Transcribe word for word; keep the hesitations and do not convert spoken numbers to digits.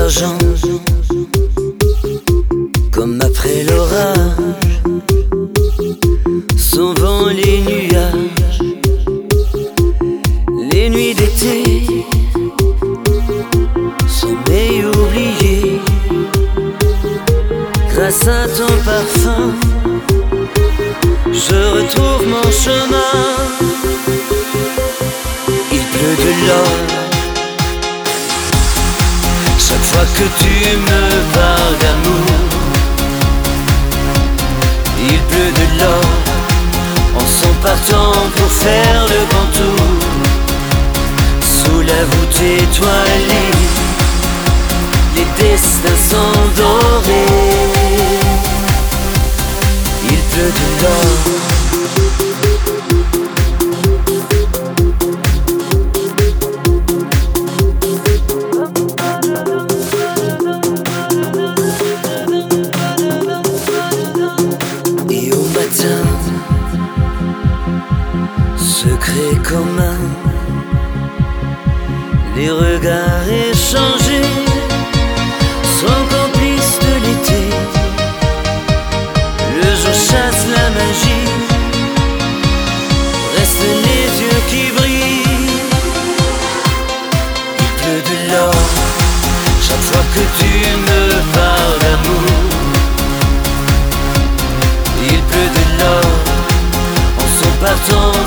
d'argent, comme après l'orage, s'en vont les nuages, les nuits d'été sont mais oubliées. Grâce à ton parfum, je retrouve mon chemin. Il pleut de l'or chaque fois que tu me parles d'amour. Il pleut de l'or en s'en partant pour faire le grand tour. Sous la voûte étoilée, les destins sont dorés. Il pleut de l'or. Et au matin, secret commun, les regards échangés sont complices de l'été. Le jour chasse la magie, restent les yeux qui brillent. Il pleut de l'or chaque fois que tu me parles d'amour. Il pleut de l'or en s'en partant